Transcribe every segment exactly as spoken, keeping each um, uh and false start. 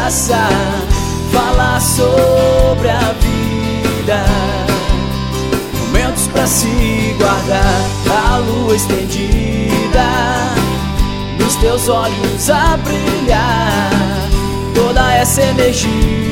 abraçar, falar sobre a vida, momentos pra se guardar, a lua estendida, nos teus olhos a brilhar, toda essa energia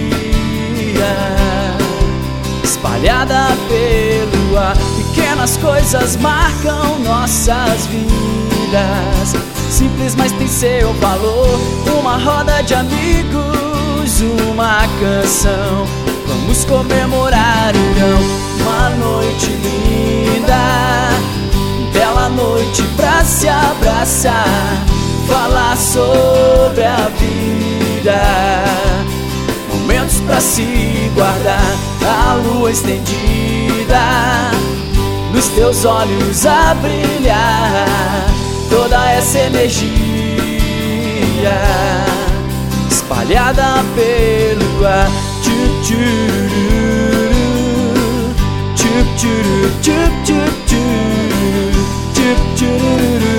espalhada pelo ar. Pequenas coisas marcam nossas vidas, simples, mas tem seu valor. Uma roda de amigos, uma canção, vamos comemorar o verão. Uma noite linda, bela noite pra se abraçar, falar sobre a vida, momentos pra se guardar, a lua estendida, nos teus olhos a brilhar, toda essa energia espalhada pelo ar. Tchup, tchururu, tchup, tchuru, tchup, tchup, tchuru, tchup, tchururu.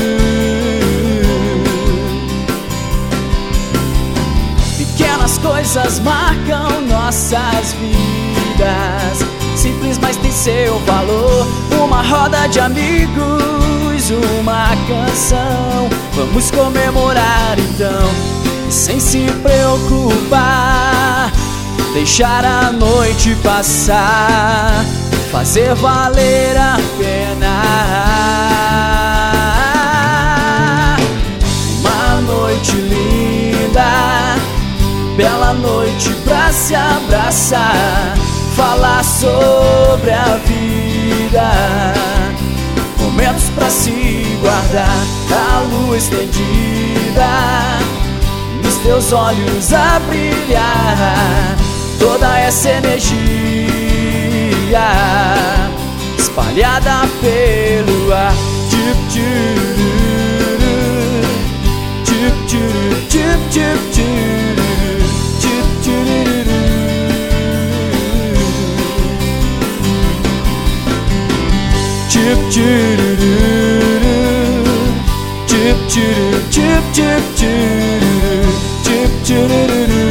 Pequenas coisas marcam nossas vidas, simples, mas tem seu valor. Uma roda de amigos, uma canção, vamos comemorar então, sem se preocupar, deixar a noite passar, fazer valer a pena. Uma noite linda, bela noite pra se abraçar, falar sobre a vida, momentos pra se guardar, a lua estendida, nos teus olhos a brilhar, toda essa energia espalhada pelo ar. Tchup, tchururu, tchup, tchuru, tchup, tchup, tchuru, tchup, tchururu. Tchup, tchururu, tchup, tchuru, tchup, tchup, tchuru, tchup, tchururu.